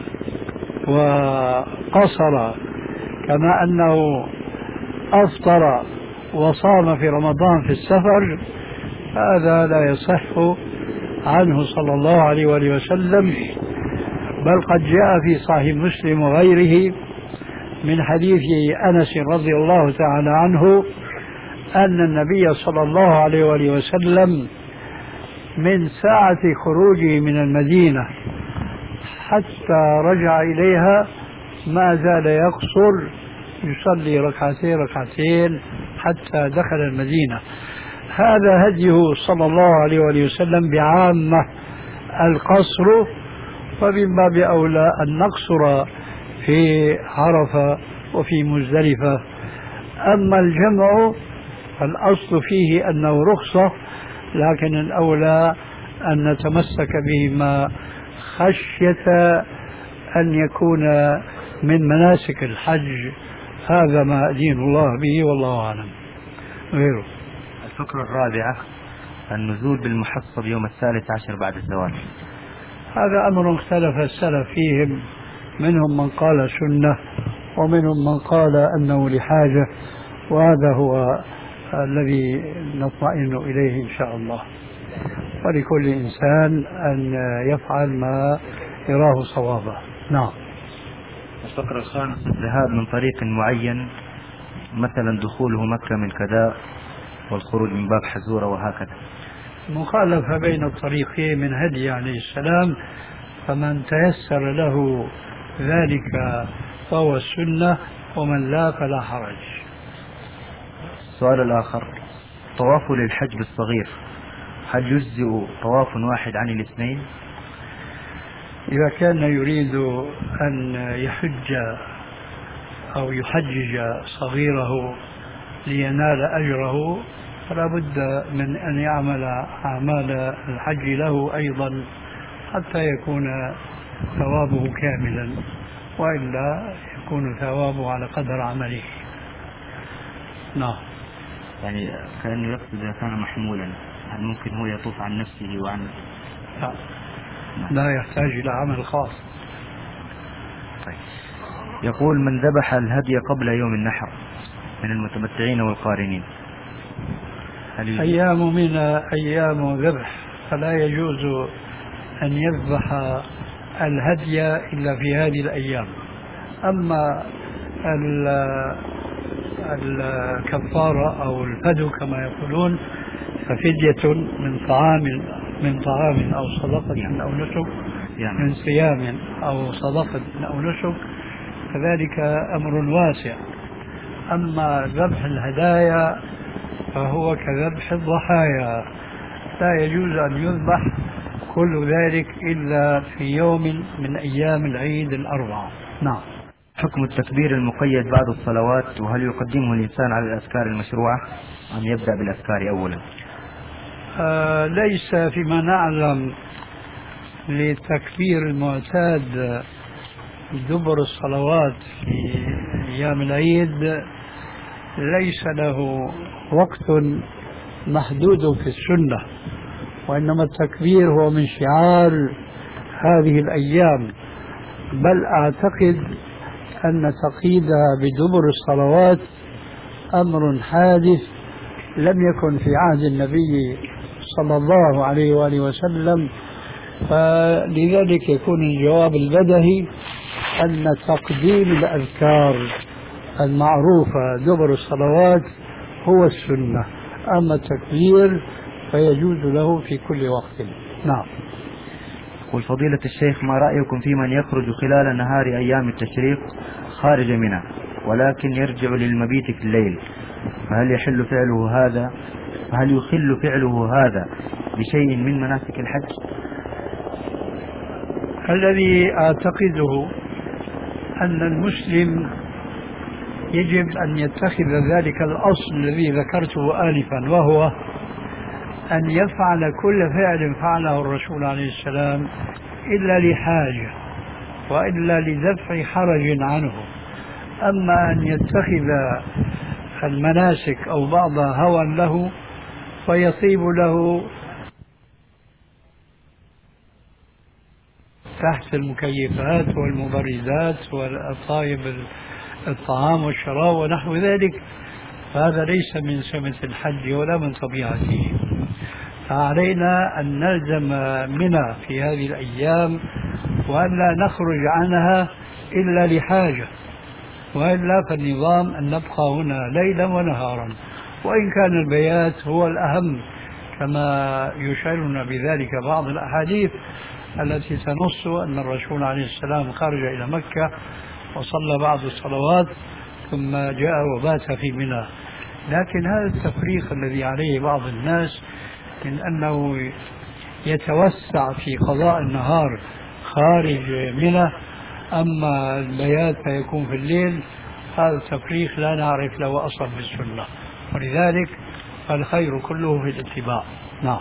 وقصر، كما أنه أفطر وصام في رمضان في السفر، هذا لا يصح عنه صلى الله عليه وسلم. بل قد جاء في صحيح مسلم وغيره من حديث أنس رضي الله تعالى عنه أن النبي صلى الله عليه وسلم من ساعة خروجه من المدينة حتى رجع إليها ما زال يقصر، يصلي ركعتين حتى دخل المدينة. هذا هديه صلى الله عليه وسلم بعامة القصر، ومن باب أولى أن نقصر في عرفة وفي مزدلفة. أما الجمع فالأصل فيه أنه رخصة، لكن الأولى أن نتمسك بهما خشية أن يكون من مناسك الحج. هذا ما أدين الله به والله أعلم. غيره. الفكرة الرابعة: النزول بالمحصب يوم 13 بعد الزوال. هذا أمر اختلف السلف فيهم، منهم من قال سنة ومنهم من قال أنه لحاجة، وهذا هو الذي نطمئن إليه إن شاء الله. ولكل إنسان أن يفعل ما يراه صوابا. نعم. الفقرة الخامسة: الذهاب من طريق معين، مثلا دخوله مكة من كذا والخروج من باب حزورة وهكذا. مخالفة بين الطريقين من هدي عليه السلام، فمن تيسر له ذلك فهو السنة، ومن لا فلا حرج. السؤال الآخر: طواف للحج بالصغير هل يجزئ طواف واحد عن الاثنين؟ إذا كان يريد أن يحج أو يحجج صغيره لينال أجره فلا بد من أن يعمل أعمال الحج له أيضا حتى يكون ثوابه كاملا، وإلا يكون ثوابه على قدر عمله. نعم. يعني كأنه يقصد إذا كان محمولا هل ممكن هو يطوف عن نفسه وعن؟ لا يحتاج إلى عمل خاص. طيب. يقول: من ذبح الهدي قبل يوم النحر من المتمتعين والقارنين أيام من أيام ذبح، فلا يجوز أن يذبح الهدي إلا في هذه الأيام. أما الكفارة أو الفدو كما يقولون ففدية من طعام أو صدقة أو نسك، من صيام أو صدقة أو نسك، فذلك أمر واسع. أما ذبح الهدايا فهو كذبح الضحايا، لا يجوز أن يذبح كل ذلك إلا في يوم من أيام العيد الأربعة. نعم. حكم التكبير المقيد بعد الصلوات، وهل يقدمه الإنسان على الأذكار المشروعة أم يبدأ بالأذكار أولا؟ ليس فيما نعلم للتكبير المعتاد دبر الصلوات في أيام العيد ليس له وقت محدود في السنة، وإنما التكبير هو من شعار هذه الأيام. بل أعتقد أن تقييدها بدبر الصلوات أمر حادث لم يكن في عهد النبي صلى الله عليه وآله وسلم، فلذلك يكون الجواب البدهي أن تقديم الأذكار المعروفة دبر الصلوات هو السنة، أما التكبير فيجوز له في كل وقت. نعم. يقول: فضيلة الشيخ، ما رأيكم في من يخرج خلال نهار أيام التشريق خارج منى ولكن يرجع للمبيت في الليل، فهل يخل فعله هذا بشيء من مناسك الحج؟ الذي أعتقده أن المسلم يجب أن يتخذ ذلك الأصل الذي ذكرته آنفا، وهو أن يفعل كل فعل فعله الرسول عليه السلام إلا لحاجة وإلا لدفع حرج عنه. أما أن يتخذ المناسك أو بعضها هوى له فيطيب له تحت المكيفات والمبردات والطايب الطعام والشراب ونحو ذلك، فهذا ليس من سمة الحج ولا من طبيعته. فعلينا أن نلزم منى في هذه الأيام وأن لا نخرج عنها إلا لحاجة، وإلا فالنظام أن نبقى هنا ليلا ونهارا، وإن كان البيات هو الأهم كما يشعرنا بذلك بعض الأحاديث التي تنص أن الرسول عليه السلام خرج إلى مكة وصلى بعض الصلوات ثم جاء وبات في منى. لكن هذا التفريق الذي عليه بعض الناس من أنه يتوسع في قضاء النهار خارج منى أما البيات فيكون في الليل، هذا التفريق لا نعرف له أصلا في السنة، ولذلك الخير كله في الاتباع. نعم.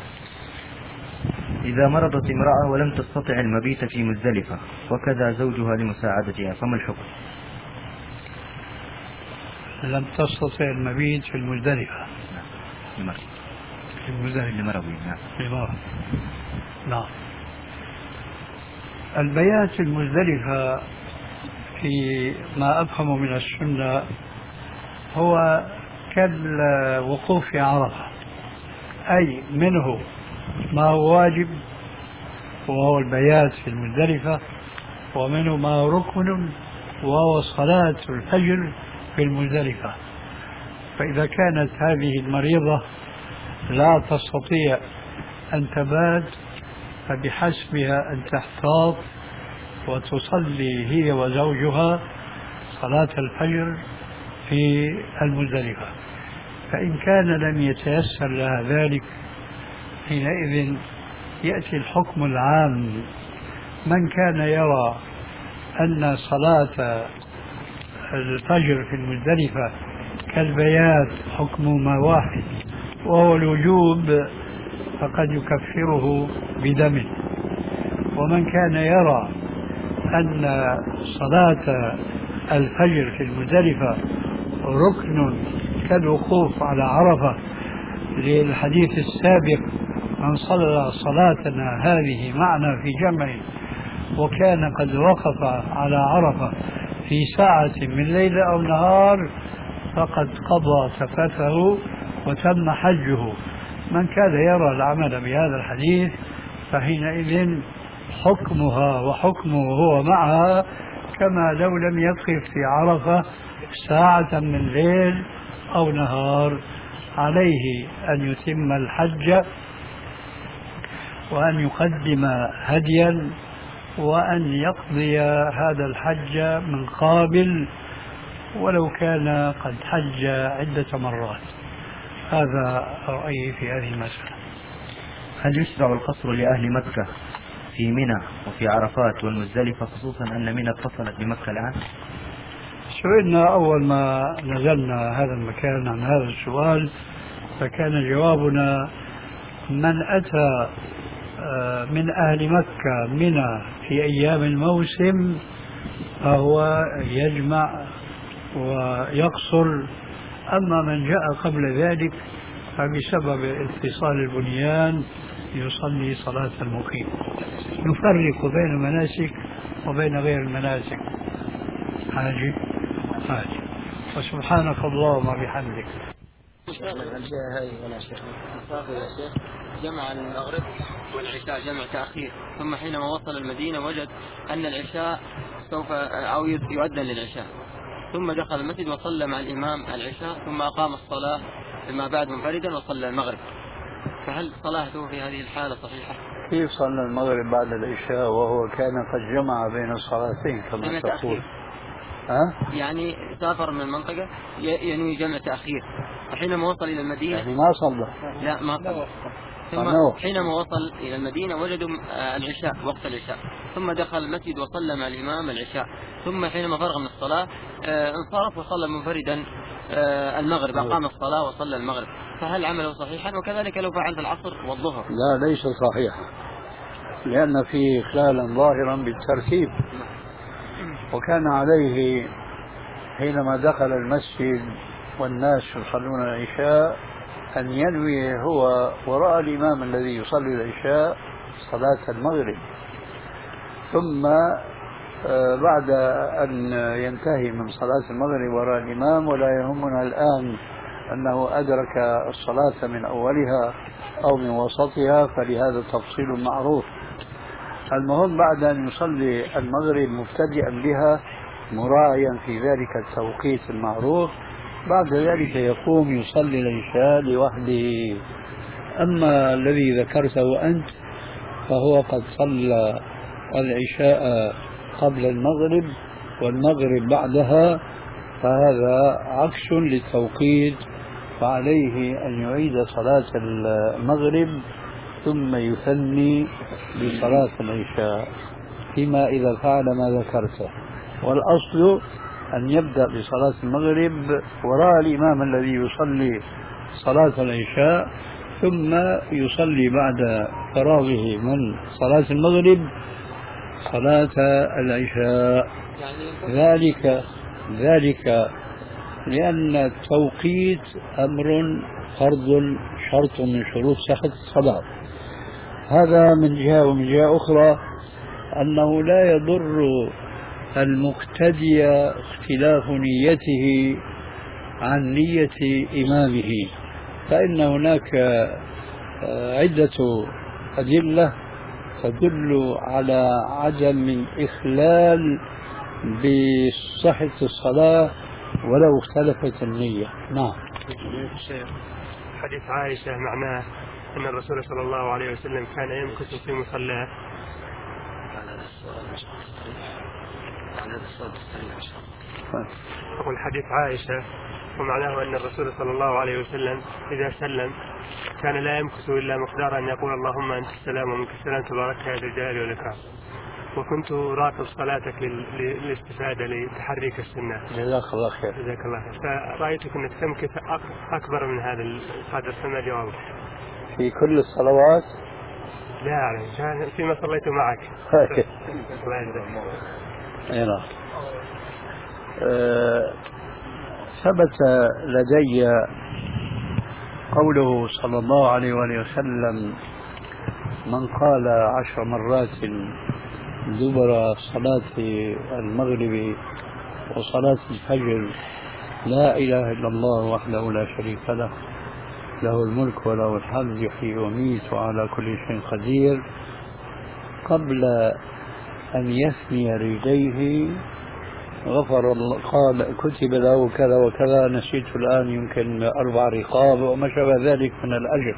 إذا مرضت امرأة ولم تستطع المبيت في مزدلفة وكذا زوجها لمساعدتها فما الحكم؟ لم تستطع المبيت في المزدلفة. في المزدلفة لمرض. نعم. البيات في المزدلفة في ما أفهم من السنة هو كالوقوف في عرفة، أي منه ما هو واجب وهو البيات في المزدلفة، ومنه ما هو ركن وهو صلاة الفجر في المزدلفة. فإذا كانت هذه المريضة لا تستطيع أن تبات فبحسبها أن تحتاط وتصلي هي وزوجها صلاة الفجر في المزدلفة. فإن كان لم يتيسر لها ذلك حينئذ يأتي الحكم العام. من كان يرى أن صلاة الفجر في المزدلفة كالبيات حكمهما واحد وهو الوجوب فقد يكفره بدمه. ومن كان يرى أن صلاة الفجر في المزدلفة ركن كالوقوف على عرفة للحديث السابق من صلى صلاتنا هذه معنا في جمع وكان قد وقف على عرفة في ساعة من ليل أو نهار فقد قضى تفته وتم حجه. من كان يرى العمل بهذا الحديث فحينئذ حكمها وحكمه هو معها كما لو لم يقف في عرفة ساعة من ليل أو نهار. عليه أن يتم الحج وأن يقدم هديا وأن يقضي هذا الحج من قابل ولو كان قد حج عدة مرات. هذا رأيي في هذه المسألة. هل يشرع القصر لأهل مكة في منى وفي عرفات والمزدلفة خصوصا أن منى اتصلت بمكة الآن؟ سئلنا أول ما نزلنا هذا المكان عن هذا السؤال فكان جوابنا من أتى من أهل مكة منى في أيام الموسم فهو يجمع ويقصر. أما من جاء قبل ذلك فبسبب اتصال البنيان يصلي صلاة المقيم. نفرق بين المناسك وبين غير المناسك. حاجة وسبحانك اللهم وبحمدك. الجهة هاي ولا شيخ مسافر يا شيخ جمع المغرب والعشاء جمع تأخير، ثم حينما وصل المدينة وجد أن العشاء سوف أو يؤذن للعشاء، ثم دخل المسجد وصلى مع الإمام العشاء ثم أقام الصلاة فيما بعد منفردا وصلى المغرب، فهل صلاته في هذه الحالة صحيحة؟ كيف صلى المغرب بعد العشاء وهو كان قد جمع بين الصلاتين كما تقول؟ يعني سافر من المنطقة ينوي جمع تأخير وحينما وصل إلى المدينة يعني ما صلى؟ لا ما صلى. ثم حينما وصل إلى المدينة وجدوا العشاء وقت العشاء، ثم دخل المسجد وصلى مع الإمام العشاء، ثم حينما فرغ من الصلاة انصرف وصلى منفردا المغرب، أقام الصلاة وصلى المغرب، فهل عمله صحيحا؟ وكذلك لو فعل في العصر والظهر؟ لا ليس صحيحا لأن فيه خلالا ظاهرا بالترتيب. وكان عليه حينما دخل المسجد والناس يصلون العشاء أن ينوي هو وراء الإمام الذي يصلي العشاء صلاة المغرب، ثم بعد أن ينتهي من صلاة المغرب وراء الإمام. ولا يهمنا الآن أنه أدرك الصلاة من أولها أو من وسطها فلهذا تفصيل معروف. المهم بعد أن يصلي المغرب مبتدئا بها مراعيا في ذلك التوقيت المعروف، بعد ذلك يقوم يصلي العشاء لوحده. أما الذي ذكرته أنت فهو قد صلى العشاء قبل المغرب والمغرب بعدها، فهذا عكس للتوقيت، فعليه أن يعيد صلاة المغرب ثم يثني بصلاة العشاء فيما إذا فعل ما ذكرته. والأصل أن يبدأ بصلاة المغرب وراء الإمام الذي يصلي صلاة العشاء، ثم يصلي بعد فراغه من صلاة المغرب صلاة العشاء. ذلك لأن التوقيت أمر فرض شرط من شروط صحة الصلاة. هذا من جهة. ومن جهة أخرى أنه لا يضر المقتدي اختلاف نيته عن نية إمامه، فإن هناك عدة أدلة تدل على عدم إخلال بصحة الصلاة ولو اختلفت النية. نعم. حديث عائشة معناه أن الرسول صلى الله عليه وسلم كان يمكث في مصلاه. أقول حديث عائشة ومعناه أن الرسول صلى الله عليه وسلم إذا سلم كان لا يمكث إلا مقدار أن يقول اللهم أنت السلام ومنك السلام تبارك يا ذا الجلال والإكرام. وكنت راقب صلاتك للاستفادة لتحريك السنة. جزاك الله خير. جزاك الله خير. فرأيتك أنك تمكث أكبر من هذا القدر، فما جوابك؟ في كل الصلوات؟ لا يعني كان فيما صليت معك. الله يجزاك. نعم. ثبت لدي قوله صلى الله عليه وسلم: من قال 10 مرات دبر صلاة المغرب وصلاة الفجر لا إله إلا الله وحده لا شريك له، له الملك وله الحمد يحيي ويميت وعلى كل شيء قدير، قبل أن يثني رجليه غفر الله، قال كتب له كذا وكذا، نسيت الآن، يمكن 4 رقاب وما شابه ذلك من الأجر.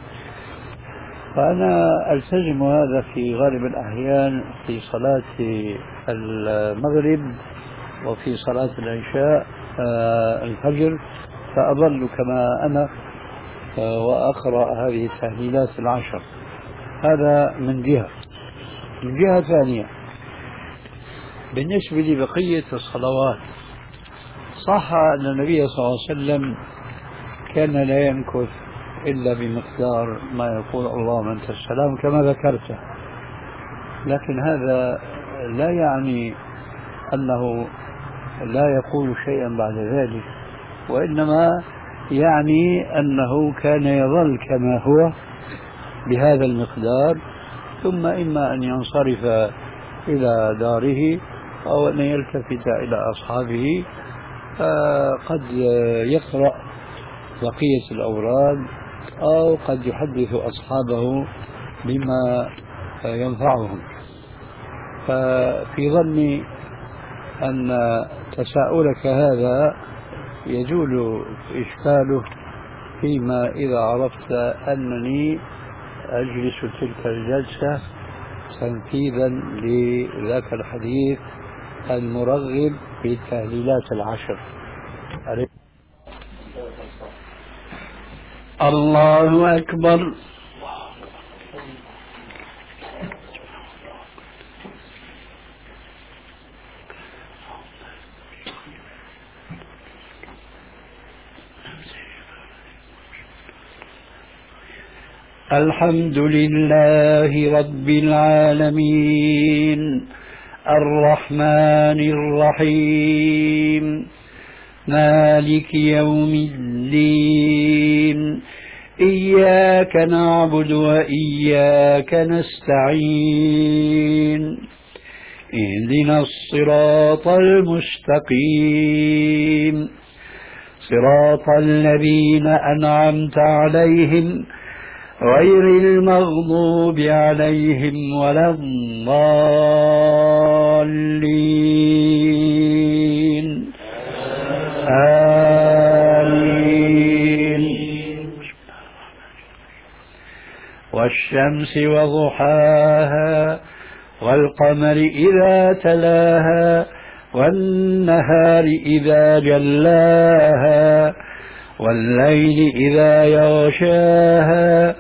فأنا ألتزم هذا في غالب الأحيان في صلاة المغرب وفي صلاة العشاء الفجر، فأظل كما أنا وأقرأ هذه التهليلات 10. هذا من جهة. من جهة ثانية، بالنسبة لبقية الصلوات، صح أن النبي صلى الله عليه وسلم كان لا يمكث إلا بمقدار ما يقول اللهم أنت السلام كما ذكرته، لكن هذا لا يعني أنه لا يقول شيئا بعد ذلك، وإنما يعني أنه كان يظل كما هو بهذا المقدار، ثم إما أن ينصرف إلى داره أو أن يلتفت إلى أصحابه، قد يقرأ بقية الأوراد أو قد يحدث أصحابه بما ينفعهم. ففي ظني أن تساؤلك هذا يجول إشكاله فيما إذا عرفت أنني أجلس تلك الجلسة تنفيذا لذاك الحديث المرغب في التهليلات 10. الله أكبر. الحمد لله رب العالمين الرحمن الرحيم مالك يوم الدين إياك نعبد وإياك نستعين اهدنا الصراط المستقيم صراط الذين أنعمت عليهم غير المغضوب عليهم ولا الضالين آمين. والشمس وضحاها والقمر إذا تلاها والنهار إذا جلاها والليل إذا يغشاها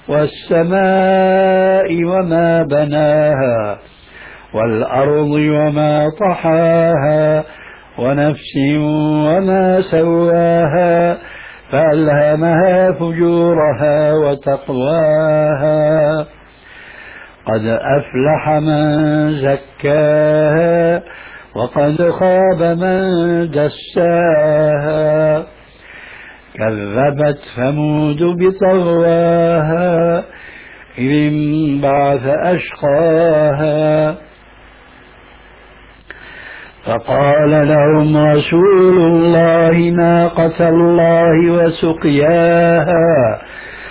والسماء وما بناها والأرض وما طحاها ونفس وما سواها فألهمها فجورها وتقواها قد أفلح من زكاها وقد خاب من دساها كذبت ثمود بطغواها إذ انبعث أشقاها فقال لهم رسول الله ناقة الله وسقياها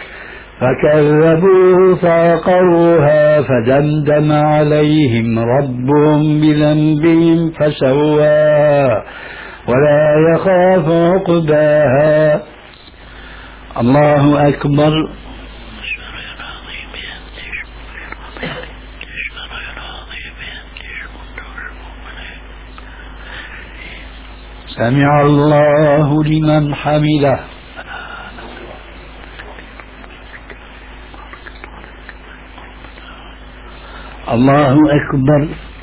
فكذبوه فعقروها فدمدم عليهم ربهم بذنبهم فسواها ولا يخاف عقباها الله أكبر. سمع الله لمن حمده. الله أكبر.